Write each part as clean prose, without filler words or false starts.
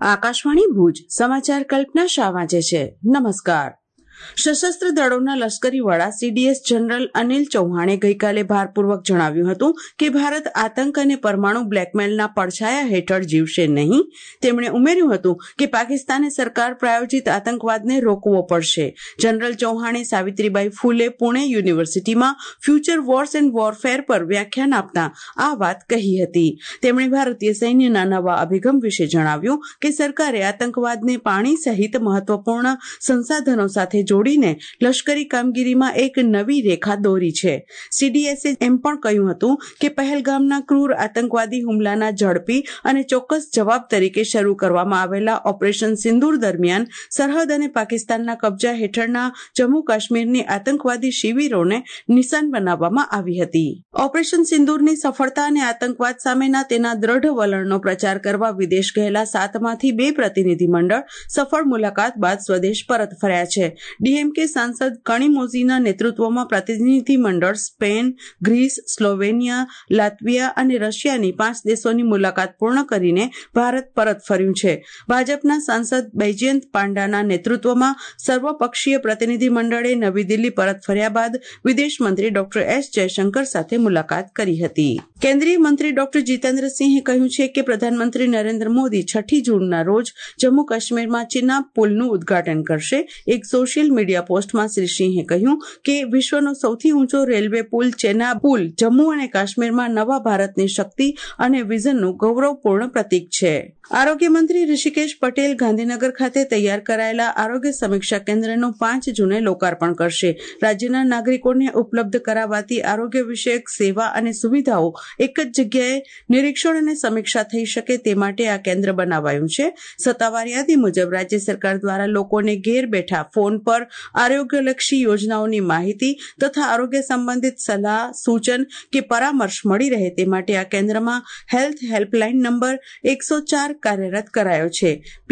આકાશવાણી ભુજ સમાચાર કલ્પના શાહ વાંચે છે. નમસ્કાર. સશસ્ત્ર દળોના લશ્કરી વડા સીડીએસ જનરલ અનિલ ચૌહાણે ગઈકાલે ભારપૂર્વક જણાવ્યું હતું કે ભારત આતંક અને પરમાણુ બ્લેકમેલના પડછાયા હેઠળ જીવશે નહીં. તેમણે ઉમેર્યું હતું કે પાકિસ્તાને સરકાર પ્રાયોજિત આતંકવાદને રોકવો પડશે. જનરલ ચૌહાણે સાવિત્રીબાઈ ફૂલે પુણે યુનિવર્સિટીમાં ફ્યુચર વોર્સ એન્ડ વોરફેર પર વ્યાખ્યાન આપતા આ વાત કહી હતી. તેમણે ભારતીય સૈન્યના નવા અભિગમ વિશે જણાવ્યું કે સરકારે આતંકવાદને પાણી સહિત મહત્વપૂર્ણ સંસાધનો સાથે જોડીને લશ્કરી કામગીરીમાં એક નવી રેખા દોરી છે. સીડીએસે એમ પણ કહ્યું હતું કે પહેલગામના ક્રૂર આતંકવાદી હુમલાના ઝડપી અને ચોક્કસ જવાબ તરીકે શરૂ કરવામાં આવેલા ઓપરેશન સિંદૂર દરમિયાન સરહદ અને પાકિસ્તાનના કબજા હેઠળના જમ્મુ કાશ્મીરની આતંકવાદી શિબિરોને નિશાન બનાવવામાં આવી હતી. ઓપરેશન સિંદૂરની સફળતા અને આતંકવાદ સામેના તેના દ્રઢ વલણનો પ્રચાર કરવા વિદેશ ગયેલા 7માંથી 2 પ્રતિનિધિમંડળ સફળ મુલાકાત બાદ સ્વદેશ પરત ફર્યા છે. ડીએમકે સાંસદ કણીમોઝીના નેતૃત્વમાં પ્રતિનિધિ મંડળ સ્પેન, ગ્રીસ, સ્લોવેનિયા, લાત્વિયા અને રશિયાની 5 દેશોની મુલાકાત પૂર્ણ કરીને ભારત પરત ફર્યું છે. ભાજપના સાંસદ બૈજયંત પાંડાના નેતૃત્વમાં સર્વપક્ષીય પ્રતિનિધિ મંડળે નવી દિલ્હી પરત ફર્યા બાદ વિદેશ મંત્રી ડોક્ટર એસ જયશંકર સાથે મુલાકાત કરી હતી. કેન્દ્રીય મંત્રી ડોક્ટર જીતેન્દ્રસિંહે કહ્યું છે કે પ્રધાનમંત્રી નરેન્દ્ર મોદી 6 જૂનના રોજ જમ્મુ કાશ્મીરમાં ચિનાબ પુલનું ઉદઘાટન કરશે. એક સોશિયલ મીડિયા પોસ્ટમાં શ્રી સિંહે કહ્યું કે વિશ્વનો સૌથી ઊંચો રેલવે પુલ ચેનાબ પુલ જમ્મુ અને કાશ્મીરમાં નવા ભારતની શક્તિ અને વિઝનનું ગૌરવપૂર્ણ પ્રતીક છે. આરોગ્ય મંત્રી ઋષિકેશ પટેલ ગાંધીનગર ખાતે તૈયાર કરાયેલા આરોગ્ય સમીક્ષા કેન્દ્રનું 5 જૂને લોકાર્પણ કરશે. રાજ્યના નાગરિકોને ઉપલબ્ધ કરાવાતી આરોગ્ય વિષયક સેવા અને સુવિધાઓ એક જ જગ્યાએ નિરીક્ષણ અને સમીક્ષા થઈ શકે તે માટે આ કેન્દ્ર બનાવાયું છે. સત્તાવાર યાદી મુજબ રાજ્ય સરકાર દ્વારા લોકોને ઘેર બેઠા ફોન પર આરોગ્યલક્ષી યોજનાઓની માહિતી તથા આરોગ્ય સંબંધિત સલાહ, સૂચન કે પરામર્શ મળી રહે તે માટે આ કેન્દ્રમાં હેલ્થ હેલ્પલાઇન નંબર 104 કાર્યરત કરાયો છે.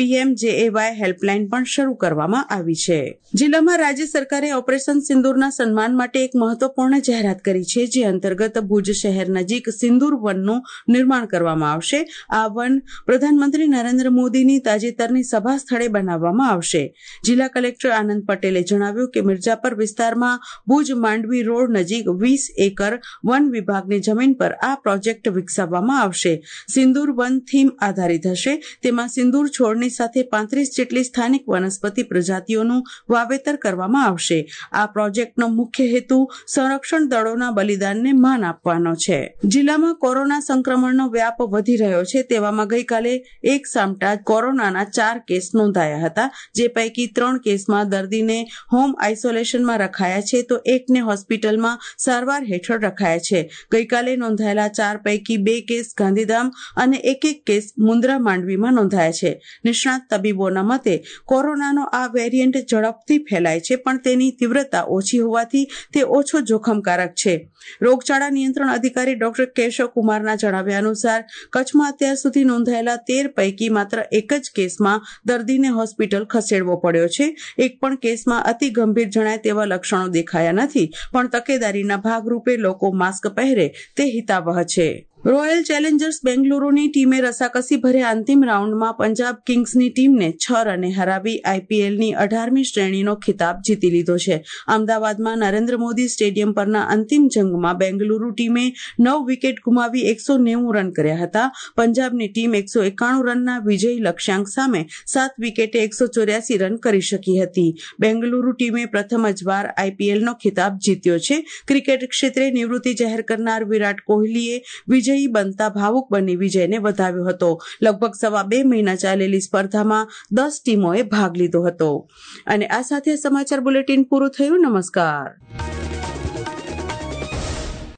PMJAY હેલ્પલાઇન પણ શરૂ કરવામાં આવી છે. જિલ્લામાં રાજ્ય સરકારે ઓપરેશન સિંદૂરના સન્માન માટે એક મહત્વપૂર્ણ જાહેરાત કરી છે, જે અંતર્ગત ભુજ શહેર નજીક સિંદૂર વનનું નિર્માણ કરવામાં આવશે. આ વન પ્રધાનમંત્રી નરેન્દ્ર મોદીની તાજેતરની સભા સ્થળે બનાવવામાં આવશે. જિલ્લા કલેક્ટર આનંદ પટેલે જણાવ્યું કે મિર્જાપર વિસ્તારમાં ભુજ માંડવી રોડ નજીક 20 એકર વન વિભાગની જમીન પર આ પ્રોજેક્ટ વિકસાવવામાં આવશે. સિંદૂર વન થીમ આધારિત હશે. તેમાં સિંદૂર છોડની સાથે 35 જેટલી સ્થાનિક વનસ્પતિ પ્રજાતિઓનું વાવેતર કરવામાં આવશે. આ પ્રોજેક્ટનો મુખ્ય હેતુ સંરક્ષણ દળોના બલિદાનને માન આપવાનો છે. જિલ્લામાં કોરોના સંક્રમણનો વ્યાપ વધી રહ્યો છે, તેવામાં ગઈકાલે એક સામટા કોરોનાના 4 કેસ નોંધાયા હતા, જે પૈકી 3 કેસમાં દર્દીને હોમ આઇસોલેશનમાં રખાયા છે તો એકને હોસ્પિટલમાં સારવાર હેઠળ રખાયા છે. ગઈકાલે નોંધાયેલા 4 પૈકી 2 કેસ ગાંધીધામ અને એક કેસ મુન્દ્રા માંડવીમાં નોંધાયા છે. નિષ્ણાત તબીબોના મતે કોરોનાનો આ વેરિયન્ટ ઝડપથી ફેલાય છે, પણ તેની તીવ્રતા ઓછી હોવાથી તે ઓછો જોખમકારક છે. રોગચાળા નિયંત્રણ અધિકારી ડોક્ટર કેશવ કુમારના જણાવ્યા અનુસાર કચ્છમાં અત્યાર સુધી નોંધાયેલા 13 પૈકી માત્ર એક જ કેસમાં દર્દીને હોસ્પિટલ ખસેડવો પડ્યો છે. એક પણ કેસમાં અતિ ગંભીર જણાય તેવા લક્ષણો દેખાયા નથી, પણ તકેદારીના ભાગરૂપે લોકો માસ્ક પહેરે તે હિતાવહ છે. રોયલ ચેલેન્જર્સ બેંગલુરુની ટીમે રસાકસી ભર્યા અંતિમ રાઉન્ડમાં પંજાબ કિંગ્સની ટીમને 6 રને હરાવી આઈપીએલની 18મી શ્રેણીનો ખિતાબ જીતી લીધો છે. અમદાવાદમાં નરેન્દ્ર મોદી સ્ટેડિયમ પરના અંતિમ જંગમાં બેંગલુરુ ટીમે 9 વિકેટ ગુમાવી 190 રન કર્યા હતા. પંજાબની ટીમ 191 રનના વિજયી લક્ષ્યાંક સામે 7 વિકેટે 184 રન કરી શકી હતી. બેંગલુરુ ટીમે પ્રથમ જ વાર આઈપીએલનો ખિતાબ જીત્યો છે. ક્રિકેટ ક્ષેત્રે નિવૃત્તિ જાહેર કરનાર વિરાટ કોહલીએ વિજય બનતા ભાવુક બની વિજયને વધાવ્યો હતો. લગભગ 2.5 મહિના ચાલેલી સ્પર્ધામાં 10 ટીમોએ ભાગ લીધો હતો. અને આ સાથે સમાચાર બુલેટિન પૂરું થયું. નમસ્કાર.